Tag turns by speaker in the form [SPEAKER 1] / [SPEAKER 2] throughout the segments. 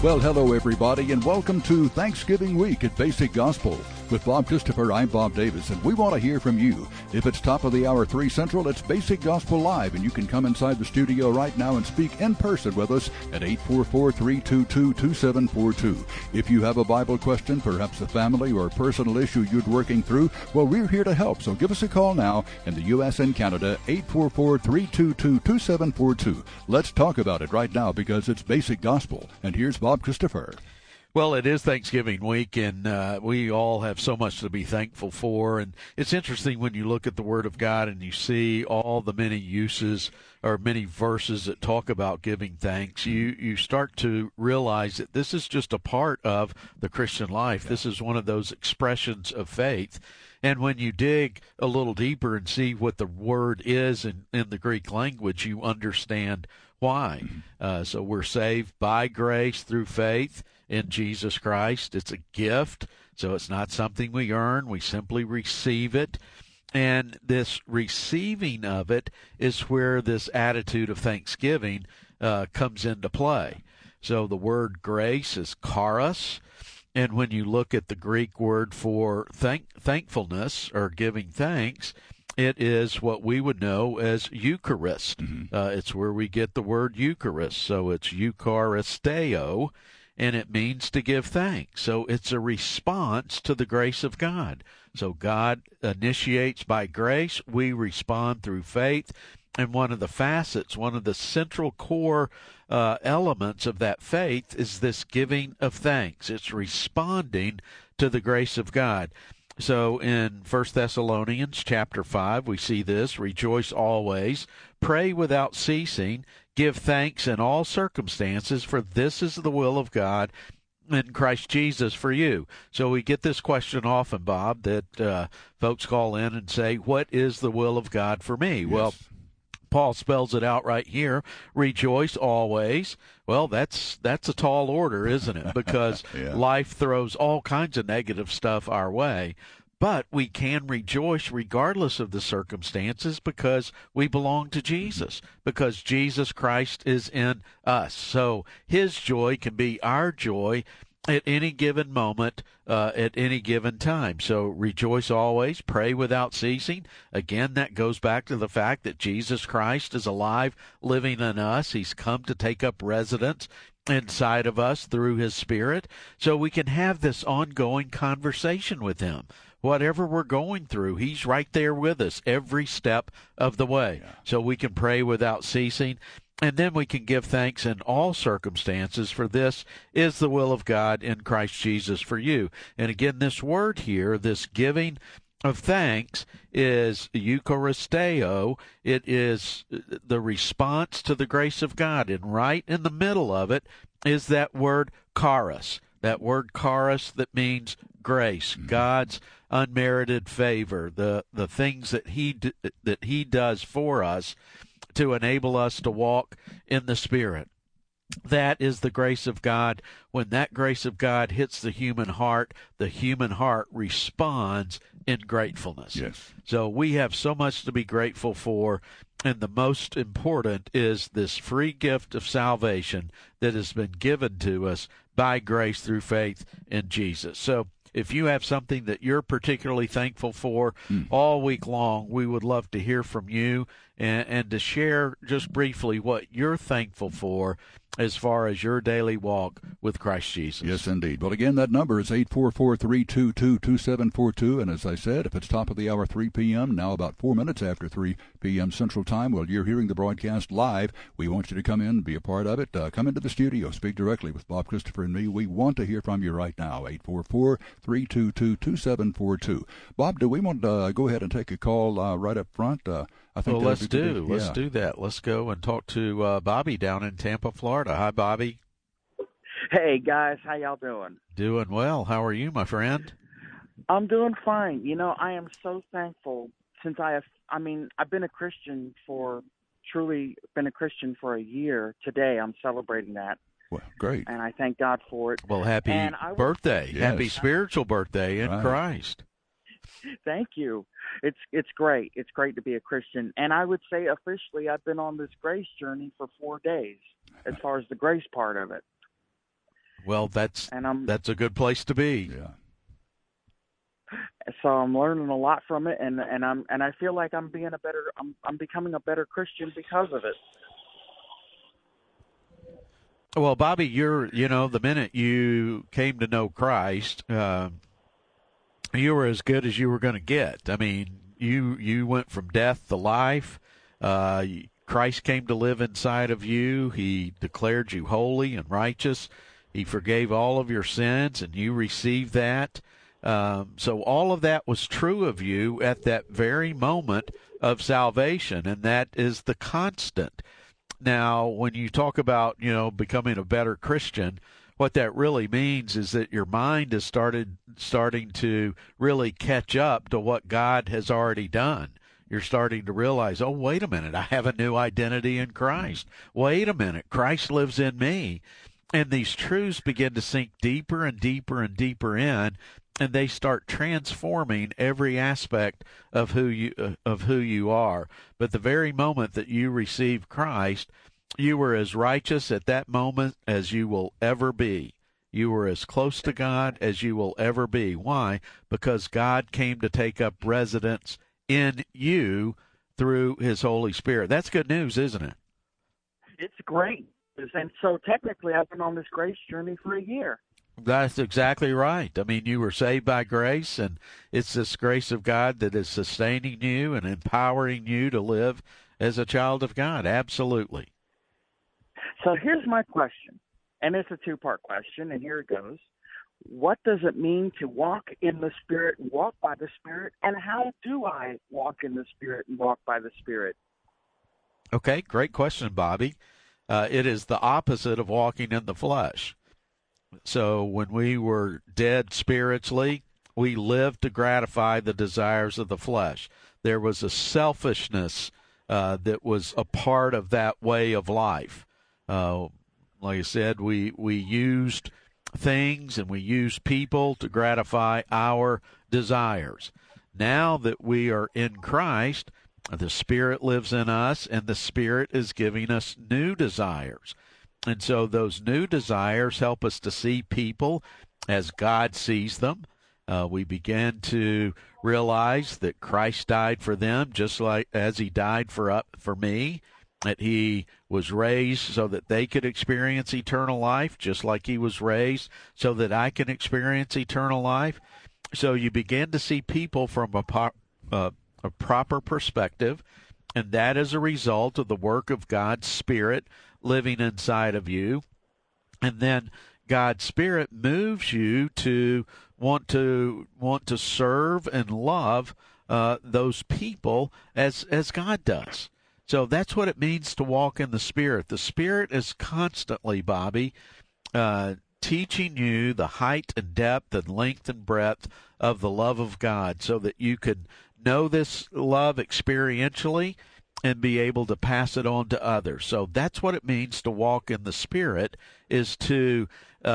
[SPEAKER 1] Well, hello, everybody, and welcome to Thanksgiving week at Basic Gospel. With Bob Christopher, I'm Bob Davis, and we want to hear from you. If it's top of the hour 3 Central, it's Basic Gospel Live, and you can come inside the studio right now and speak in person with us at 844-322-2742. If you have a Bible question, perhaps a family or personal issue you're working through, well, we're here to help, so give us a call now in the U.S. and Canada, 844-322-2742. Let's talk about it right now because it's Basic Gospel, and here's Bob Christopher.
[SPEAKER 2] Well, it is Thanksgiving week, and we all have so much to be thankful for. And it's interesting when you look at the Word of God and you see all the many uses or many verses that talk about giving thanks. You start to realize that this is just a part of the Christian life. This is one of those expressions of faith. And when you dig a little deeper and see what the word is in the Greek language, you understand why. So we're saved by grace through faith in Jesus Christ. It's a gift, so it's not something we earn. We simply receive it. And this receiving of it is where this attitude of thanksgiving comes into play. So the word grace is charis. And when you look at the Greek word for thankfulness or giving thanks, it is what we would know as Eucharist. It's where we get the word Eucharist. So it's Eucharisteo, and it means to give thanks. So it's a response to the grace of God. So God initiates by grace. We respond through faith. And one of the facets, one of the central core elements of that faith is this giving of thanks. It's responding to the grace of God. So in 1 Thessalonians chapter 5, we see this: rejoice always, pray without ceasing, give thanks in all circumstances, for this is the will of God in Christ Jesus for you. So we get this question often, Bob, that folks call in and say, what is the will of God for me? Yes. Well, Paul spells it out right here: rejoice always. Well, that's a tall order, isn't it? Because life throws all kinds of negative stuff our way. But we can rejoice regardless of the circumstances because we belong to Jesus, because Jesus Christ is in us. So his joy can be our joy at any given moment, at any given time. So rejoice always, pray without ceasing. Again, that goes back to the fact that Jesus Christ is alive, living in us. He's come to take up residence inside of us through his Spirit, so we can have this ongoing conversation with him. Whatever we're going through, he's right there with us every step of the way. So we can pray without ceasing. And then we can give thanks in all circumstances, for this is the will of God in Christ Jesus for you. And again, this word here, this giving of thanks, is Eucharisteo. It is the response to the grace of God. And right in the middle of it is that word charis. That word charis that means grace, God's unmerited favor, the things that he does for us to enable us to walk in the Spirit. That is the grace of God. When that grace of God hits the human heart responds in gratefulness. Yes. So we have so much to be grateful for, and the most important is this free gift of salvation that has been given to us by grace through faith in Jesus. So if you have something that you're particularly thankful for all week long, we would love to hear from you and to share just briefly what you're thankful for as far as your daily walk with Christ Jesus.
[SPEAKER 1] Yes, indeed. Well, again, that number is 844-322-2742. And as I said, if it's top of the hour, 3 p.m., now about 4 minutes after 3 p.m. Central Time, well, you're hearing the broadcast live. We want you to come in, be a part of it. Come into the studio, speak directly with Bob Christopher and me. We want to hear from you right now, 844-322-2742. Bob, do we want to go ahead and take a call right up front?
[SPEAKER 2] I think let's do that. Let's go and talk to Bobby down in Tampa, Florida. Hi, Bobby.
[SPEAKER 3] Hey, guys. How y'all doing?
[SPEAKER 2] Doing well. How are you, my friend?
[SPEAKER 3] I'm doing fine. You know, I am so thankful since I've been a Christian for a year. Today, I'm celebrating that.
[SPEAKER 1] Well, great.
[SPEAKER 3] And I thank God for it.
[SPEAKER 2] Well, happy birthday. Yes. Happy spiritual birthday in Christ.
[SPEAKER 3] Thank you. It's great. It's great to be a Christian. And I would say officially I've been on this grace journey for 4 days as far as the grace part of it.
[SPEAKER 2] Well, that's a good place to be.
[SPEAKER 1] Yeah.
[SPEAKER 3] So I'm learning a lot from it, and I feel like I'm becoming a better Christian because of it.
[SPEAKER 2] Well, Bobby, the minute you came to know Christ, you were as good as you were going to get. I mean, you went from death to life. Christ came to live inside of you. He declared you holy and righteous. He forgave all of your sins, and you received that. So all of that was true of you at that very moment of salvation, and that is the constant. Now, when you talk about, becoming a better Christian, what that really means is that your mind is starting to really catch up to what God has already done. You're starting to realize, oh, wait a minute, I have a new identity in Christ. Wait a minute, Christ lives in me. And these truths begin to sink deeper and deeper and deeper in, and they start transforming every aspect of who you are. But the very moment that you receive Christ, you were as righteous at that moment as you will ever be. You were as close to God as you will ever be. Why? Because God came to take up residence in you through his Holy Spirit. That's good news, isn't it?
[SPEAKER 3] It's great. And so technically I've been on this grace journey for a year.
[SPEAKER 2] That's exactly right. I mean, you were saved by grace, and it's this grace of God that is sustaining you and empowering you to live as a child of God. Absolutely.
[SPEAKER 3] So here's my question, and it's a two-part question, and here it goes. What does it mean to walk in the Spirit, walk by the Spirit, and how do I walk in the Spirit and walk by the Spirit?
[SPEAKER 2] Okay, great question, Bobby. It is the opposite of walking in the flesh. So when we were dead spiritually, we lived to gratify the desires of the flesh. There was a selfishness that was a part of that way of life. Like I said, we used things and we used people to gratify our desires. Now that we are in Christ, the Spirit lives in us, and the Spirit is giving us new desires. And so those new desires help us to see people as God sees them. We begin to realize that Christ died for them just like as he died for me, that he was raised so that they could experience eternal life, just like he was raised so that I can experience eternal life. So you begin to see people from a proper perspective, and that is a result of the work of God's Spirit living inside of you. And then God's Spirit moves you to want to serve and love those people as God does. So that's what it means to walk in the Spirit. The Spirit is constantly, Bobby, teaching you the height and depth and length and breadth of the love of God so that you can know this love experientially and be able to pass it on to others. So that's what it means to walk in the Spirit, is to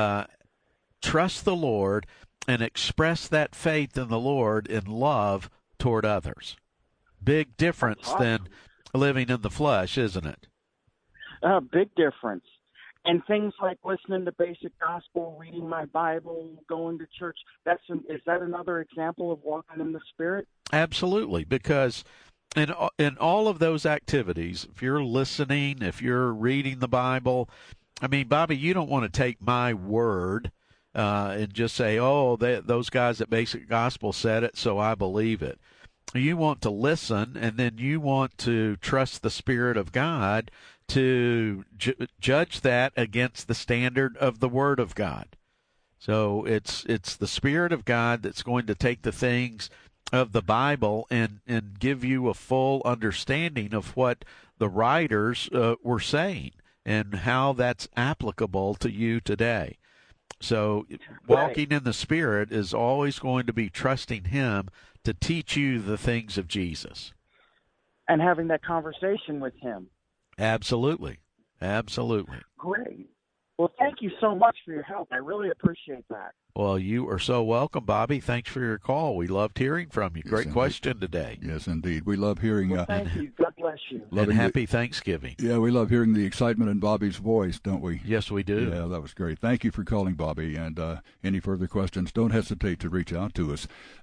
[SPEAKER 2] trust the Lord and express that faith in the Lord in love toward others. Big difference than living in the flesh, isn't it?
[SPEAKER 3] Big difference. And things like listening to basic gospel, reading my Bible, going to church, is that another example of walking in the Spirit?
[SPEAKER 2] Absolutely, because in all of those activities, if you're listening, if you're reading the Bible, I mean, Bobby, you don't want to take my word and just say, oh, those guys at Basic Gospel said it, so I believe it. You want to listen, and then you want to trust the Spirit of God to judge that against the standard of the Word of God. So it's the Spirit of God that's going to take the things of the Bible and give you a full understanding of what the writers were saying and how that's applicable to you today. So walking in the Spirit is always going to be trusting Him to teach you the things of Jesus.
[SPEAKER 3] And having that conversation with Him.
[SPEAKER 2] Absolutely. Absolutely.
[SPEAKER 3] Great. Well, thank you so much for your help. I really appreciate that.
[SPEAKER 2] Well, you are so welcome, Bobby. Thanks for your call. We loved hearing from you.
[SPEAKER 1] Yes,
[SPEAKER 2] Great
[SPEAKER 1] indeed.
[SPEAKER 2] question today.
[SPEAKER 1] Yes, indeed. We love hearing.
[SPEAKER 3] Well, thank you. God bless you.
[SPEAKER 2] And happy Thanksgiving.
[SPEAKER 1] Yeah, we love hearing the excitement in Bobby's voice, don't we?
[SPEAKER 2] Yes, we do.
[SPEAKER 1] Yeah, that was great. Thank you for calling, Bobby. And any further questions, don't hesitate to reach out to us.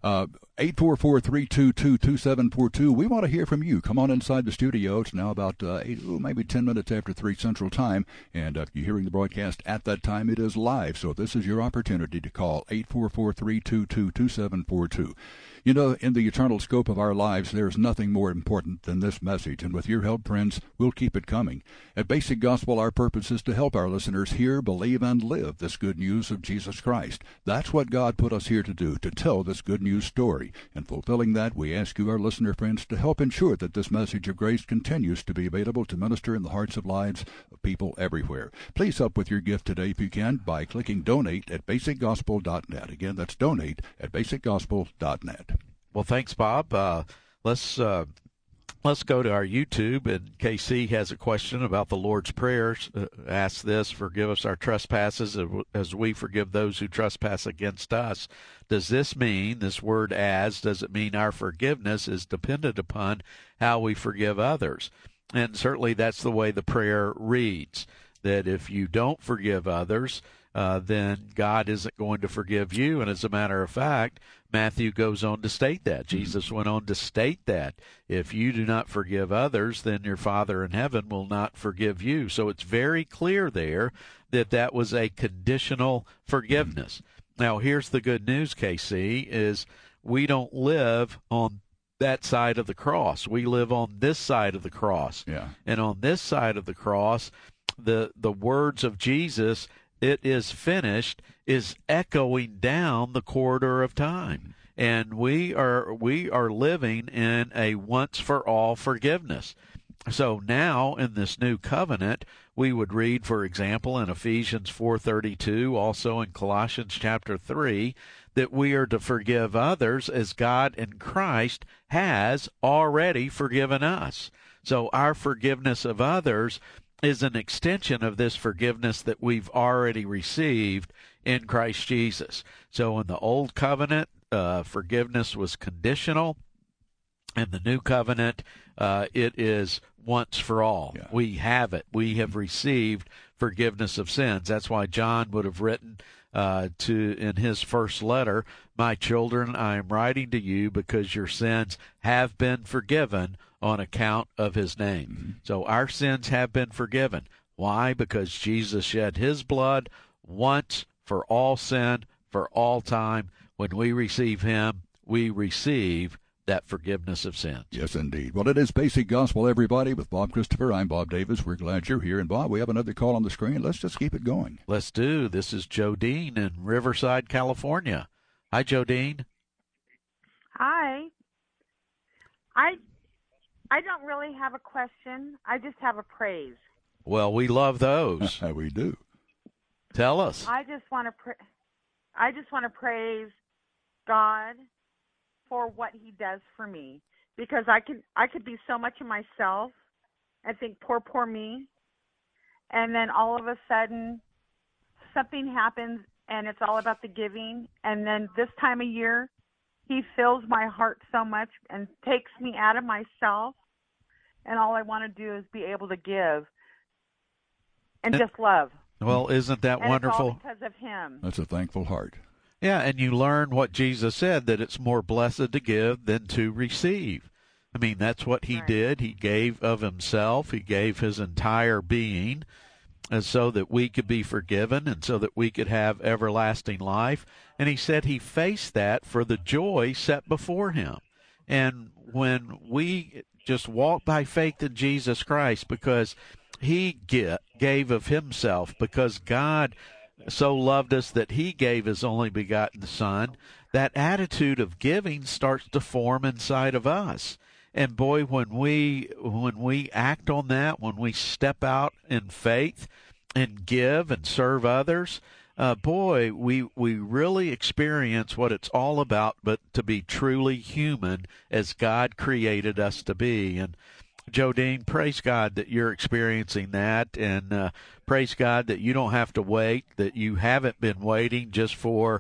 [SPEAKER 1] 844-322-2742. We want to hear from you. Come on inside the studio. It's now about maybe 10 minutes after 3 Central Time. And if you're hearing the broadcast at that time, it is live. So this is your opportunity to call 844-322-2742. You know, in the eternal scope of our lives, there's nothing more important than this message. And with your help, friends, we'll keep it coming. At Basic Gospel, our purpose is to help our listeners hear, believe, and live this good news of Jesus Christ. That's what God put us here to do, to tell this good news story. In fulfilling that, we ask you, our listener friends, to help ensure that this message of grace continues to be available to minister in the hearts and lives of people everywhere. Please help with your gift today, if you can, by clicking Donate at basicgospel.net. Again, that's Donate at basicgospel.net.
[SPEAKER 2] Well, thanks, Bob. Let's go to our YouTube, and KC has a question about the Lord's Prayer. Asks this: forgive us our trespasses as we forgive those who trespass against us. Does this mean, this word as, does it mean our forgiveness is dependent upon how we forgive others? And certainly that's the way the prayer reads, that if you don't forgive others, then God isn't going to forgive you. And as a matter of fact, Matthew goes on to state that. Jesus went on to state that. If you do not forgive others, then your Father in heaven will not forgive you. So it's very clear there that that was a conditional forgiveness. Now, here's the good news, KC, is we don't live on that side of the cross. We live on this side of the cross.
[SPEAKER 1] Yeah.
[SPEAKER 2] And on this side of the cross, the words of Jesus, "It is finished," is echoing down the corridor of time. And we are living in a once for all forgiveness. So now in this new covenant, we would read, for example, in Ephesians 4:32, also in Colossians chapter 3, that we are to forgive others as God in Christ has already forgiven us. So our forgiveness of others is an extension of this forgiveness that we've already received in Christ Jesus. So in the old covenant, forgiveness was conditional. In the new covenant, it is once for all.
[SPEAKER 1] Yeah.
[SPEAKER 2] We have it. We have received forgiveness of sins. That's why John would have written in his first letter, "My children, I am writing to you because your sins have been forgiven on account of his name."
[SPEAKER 1] Mm-hmm.
[SPEAKER 2] So our sins have been forgiven. Why? Because Jesus shed his blood once for all sin, for all time. When we receive him, we receive that forgiveness of sins.
[SPEAKER 1] Yes, indeed. Well, it is Basic Gospel, everybody, with Bob Christopher. I'm Bob Davis. We're glad you're here. And, Bob, we have another call on the screen. Let's just keep it going.
[SPEAKER 2] Let's do. This is Jodine in Riverside, California. Hi, Jodine.
[SPEAKER 4] Hi. I don't really have a question. I just have a praise.
[SPEAKER 2] Well, we love those.
[SPEAKER 1] We do.
[SPEAKER 2] Tell us.
[SPEAKER 4] I just want to praise God for what he does for me, because I could be so much of myself and think poor me, and then all of a sudden something happens and it's all about the giving, and then this time of year he fills my heart so much and takes me out of myself, and all I want to do is be able to give and just love.
[SPEAKER 2] Well, isn't that
[SPEAKER 4] and
[SPEAKER 2] wonderful?
[SPEAKER 4] It's all because of him.
[SPEAKER 1] That's a thankful heart.
[SPEAKER 2] Yeah, and you learn what Jesus said, that it's more blessed to give than to receive. I mean, that's what he did. He gave of himself. He gave his entire being, and so that we could be forgiven and so that we could have everlasting life. And he said he faced that for the joy set before him. And when we just walk by faith in Jesus Christ, because he gave of himself, because God so loved us that he gave his only begotten Son, that attitude of giving starts to form inside of us. And boy, when we act on that, when we step out in faith and give and serve others, boy, we really experience what it's all about, but to be truly human as God created us to be. And Jodine, praise God that you're experiencing that, and praise God that you don't have to wait, that you haven't been waiting just for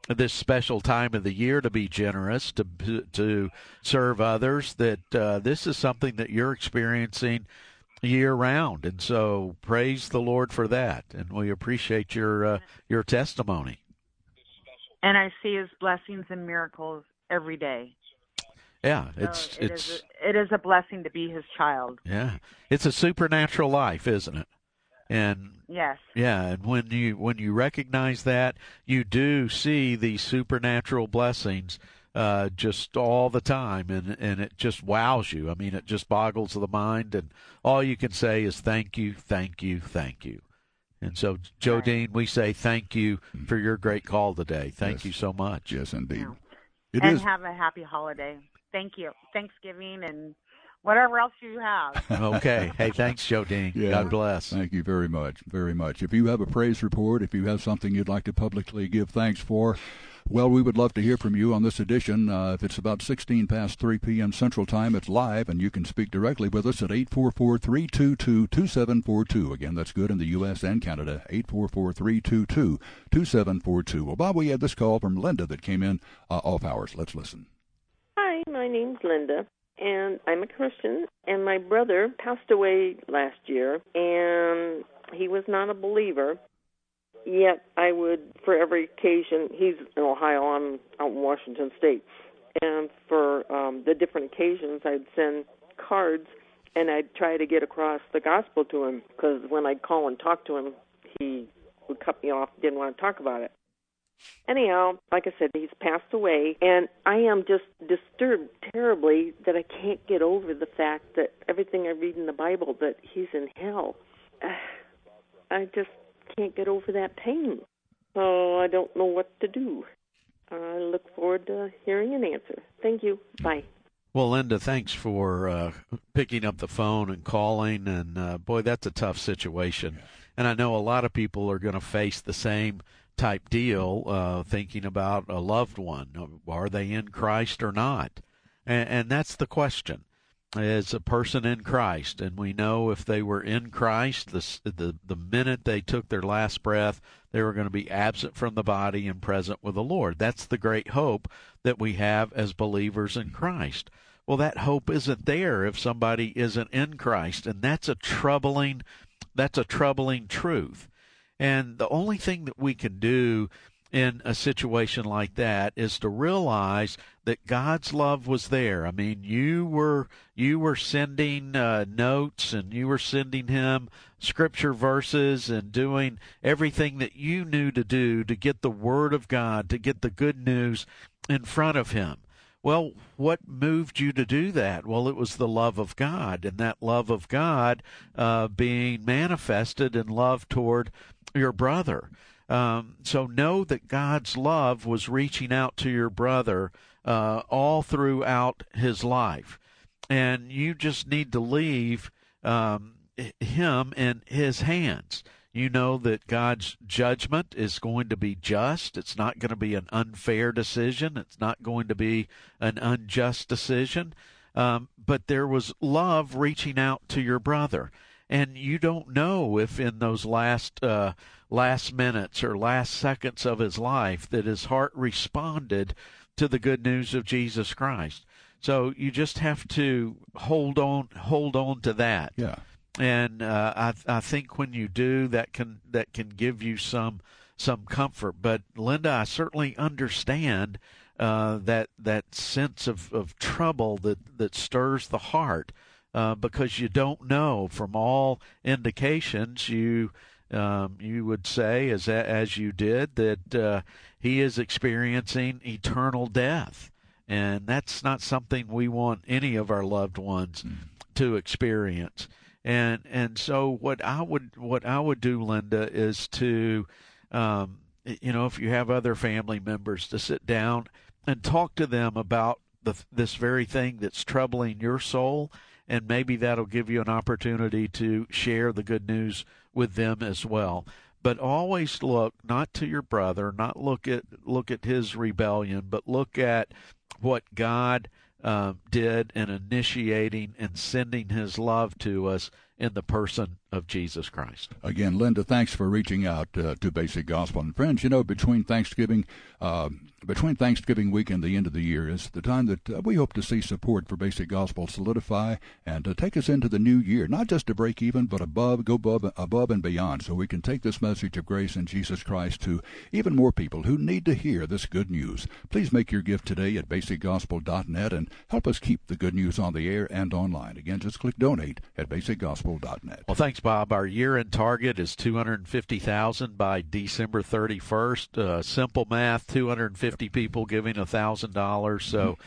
[SPEAKER 2] this special time of the year to be generous, to serve others, that this is something that you're experiencing year-round. And so praise the Lord for that, and we appreciate your testimony.
[SPEAKER 4] And I see His blessings and miracles every day.
[SPEAKER 2] Yeah,
[SPEAKER 4] so it is a blessing to be His child.
[SPEAKER 2] Yeah, it's a supernatural life, isn't it? And
[SPEAKER 4] yes,
[SPEAKER 2] yeah, and when you recognize that, you do see these supernatural blessings just all the time, and it just wows you. I mean, it just boggles the mind, and all you can say is thank you, thank you, thank you. And so, Jodine, we say thank you for your great call today. Thank you so much.
[SPEAKER 1] Yes, indeed.
[SPEAKER 4] Yeah. Have a happy holiday. Thank you. Thanksgiving and whatever else you have.
[SPEAKER 2] Okay. Hey, thanks, Jodine. Yeah. God bless.
[SPEAKER 1] Thank you very much, very much. If you have a praise report, if you have something you'd like to publicly give thanks for, well, we would love to hear from you on this edition. If it's about 16 past 3 p.m. Central Time, it's live, and you can speak directly with us at 844-322-2742. Again, that's good in the U.S. and Canada, 844-322-2742. Well, Bob, we had this call from Linda that came in off hours. Let's listen.
[SPEAKER 5] Hi, my name's Linda, and I'm a Christian, and my brother passed away last year, and he was not a believer. Yet I would, for every occasion, he's in Ohio, I'm out in Washington State, and for the different occasions, I'd send cards, and I'd try to get across the gospel to him, because when I'd call and talk to him, he would cut me off, didn't want to talk about it. Anyhow, like I said, he's passed away, and I am just disturbed terribly that I can't get over the fact that everything I read in the Bible, that he's in hell. I just can't get over that pain. So I don't know what to do. I look forward to hearing an answer. Thank you. Bye.
[SPEAKER 2] Well, Linda, thanks for picking up the phone and calling. And, boy, that's a tough situation. And I know a lot of people are going to face the same type deal, thinking about a loved one. Are they in Christ or not? And that's the question. Is a person in Christ? And we know if they were in Christ, the minute they took their last breath, they were going to be absent from the body and present with the Lord. That's the great hope that we have as believers in Christ. Well, that hope isn't there if somebody isn't in Christ, and that's a troubling truth. And the only thing that we can do in a situation like that is to realize that God's love was there. I mean, you were sending notes, and you were sending him scripture verses and doing everything that you knew to do to get the Word of God, to get the good news in front of him. Well, what moved you to do that? Well, it was the love of God, and that love of God being manifested in love toward your brother. So know that God's love was reaching out to your brother all throughout his life. And you just need to leave him in his hands. You know that God's judgment is going to be just. It's not going to be an unfair decision. It's not going to be an unjust decision. But there was love reaching out to your brother. And you don't know if in those last minutes or last seconds of his life that his heart responded to the good news of Jesus Christ. So you just have to hold on to that.
[SPEAKER 1] Yeah.
[SPEAKER 2] And I think when you do, that can give you some comfort. But Linda, I certainly understand that sense of trouble that stirs the heart. Because you don't know. From all indications, you would say, as you did, that he is experiencing eternal death, and that's not something we want any of our loved ones to experience. And so what I would do, Linda, is to if you have other family members, to sit down and talk to them about this very thing that's troubling your soul. And maybe that'll give you an opportunity to share the good news with them as well. But always look not to your brother, not look at his rebellion, but look at what God did in initiating and sending his love to us in the person of Jesus Christ.
[SPEAKER 1] Again, Linda, thanks for reaching out to Basic Gospel. And friends, between Thanksgiving week and the end of the year is the time that we hope to see support for Basic Gospel solidify and take us into the new year, not just to break even, but go above and beyond, so we can take this message of grace in Jesus Christ to even more people who need to hear this good news. Please make your gift today at basicgospel.net and help us keep the good news on the air and online. Again, just click donate at basicgospel.net.
[SPEAKER 2] Well, thanks, Bob. Our year-end target is $250,000 by December 31st. Simple math, 250 people giving $1,000. So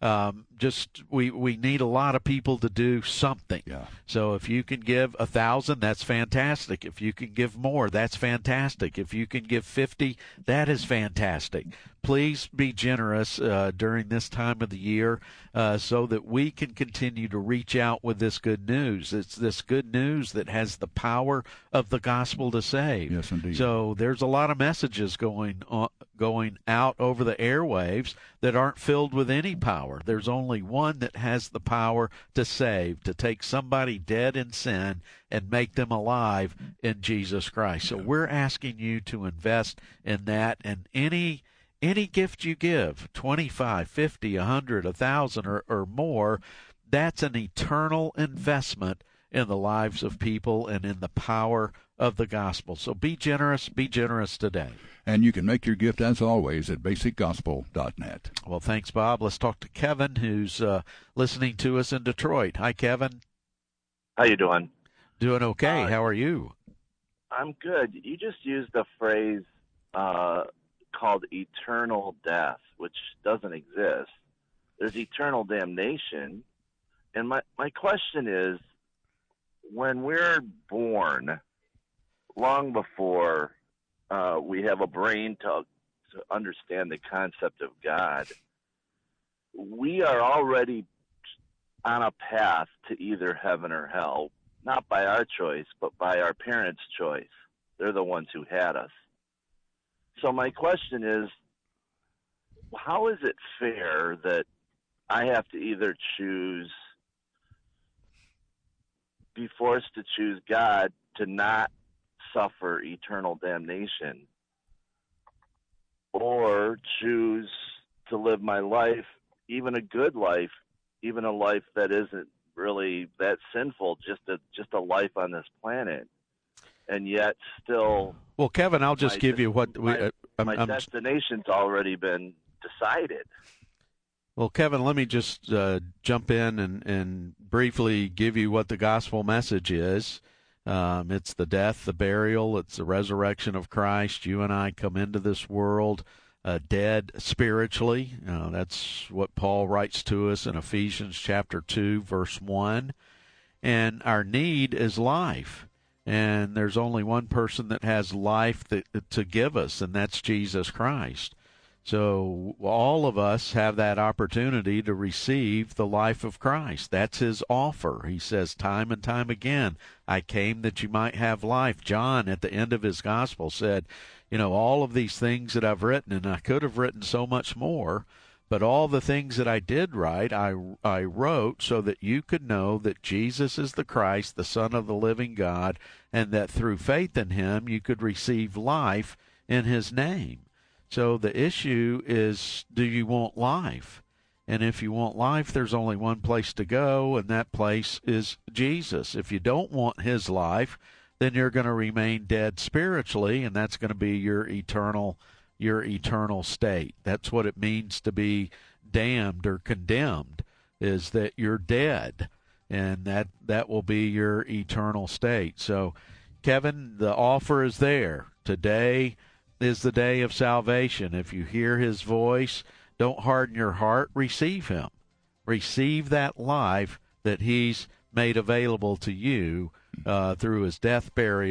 [SPEAKER 2] we need a lot of people to do something.
[SPEAKER 1] Yeah.
[SPEAKER 2] So if you can give 1,000, that's fantastic. If you can give more, that's fantastic. If you can give 50, that is fantastic. Please be generous during this time of the year so that we can continue to reach out with this good news. It's this good news that has the power of the gospel to save.
[SPEAKER 1] Yes, indeed.
[SPEAKER 2] So there's a lot of messages going out over the airwaves that aren't filled with any power. There's only one that has the power to save, to take somebody dead in sin and make them alive in Jesus Christ. So we're asking you to invest in that, and any gift you give, 25, 50, 100, 1,000 or more, that's an eternal investment in the lives of people and in the power of the gospel. So be generous today.
[SPEAKER 1] And you can make your gift, as always, at basicgospel.net.
[SPEAKER 2] Well, thanks, Bob. Let's talk to Kevin, who's listening to us in Detroit. Hi, Kevin.
[SPEAKER 6] How you doing?
[SPEAKER 2] Doing okay. How are you?
[SPEAKER 6] I'm good. You just used a phrase called eternal death, which doesn't exist. There's eternal damnation. And my question is, when we're born, long before we have a brain to understand the concept of God, we are already on a path to either heaven or hell, not by our choice, but by our parents' choice. They're the ones who had us. So my question is, how is it fair that I have to either be forced to choose God to not suffer eternal damnation, or choose to live my life, even a good life, even a life that isn't really that sinful, just a life on this planet, and yet still...
[SPEAKER 2] Well, Kevin, I'll just give you what...
[SPEAKER 6] my destination's already been decided.
[SPEAKER 2] Well, Kevin, let me just jump in and briefly give you what the gospel message is. It's the death, the burial, it's the resurrection of Christ. You and I come into this world dead spiritually. That's what Paul writes to us in Ephesians chapter 2, verse 1. And our need is life. And there's only one person that has life to give us, and that's Jesus Christ. So all of us have that opportunity to receive the life of Christ. That's his offer. He says time and time again, I came that you might have life. John, at the end of his gospel, said, all of these things that I've written, and I could have written so much more, but all the things that I did write, I wrote so that you could know that Jesus is the Christ, the Son of the living God, and that through faith in him you could receive life in his name. So the issue is, do you want life? And if you want life, there's only one place to go, and that place is Jesus. If you don't want his life, then you're going to remain dead spiritually, and that's going to be your eternal state. That's what it means to be damned or condemned, is that you're dead, and that will be your eternal state. So, Kevin, the offer is there. Today is the day of salvation. If you hear his voice, don't harden your heart. Receive him. Receive that life that he's made available to you through his death, burial,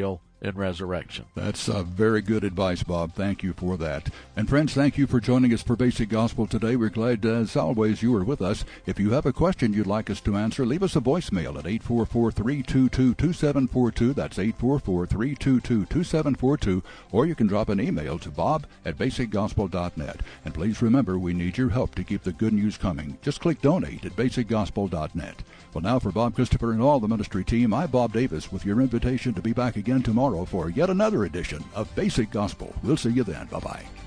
[SPEAKER 2] and resurrection.
[SPEAKER 1] That's very good advice, Bob. Thank you for that. And friends, thank you for joining us for Basic Gospel today. We're glad, as always, you are with us. If you have a question you'd like us to answer, leave us a voicemail at 844-322-2742. That's 844-322-2742. Or you can drop an email to bob@basicgospel.net. And please remember, we need your help to keep the good news coming. Just click donate at basicgospel.net. Well, now for Bob Christopher and all the ministry team, I'm Bob Davis with your invitation to be back again tomorrow for yet another edition of Basic Gospel. We'll see you then. Bye-bye.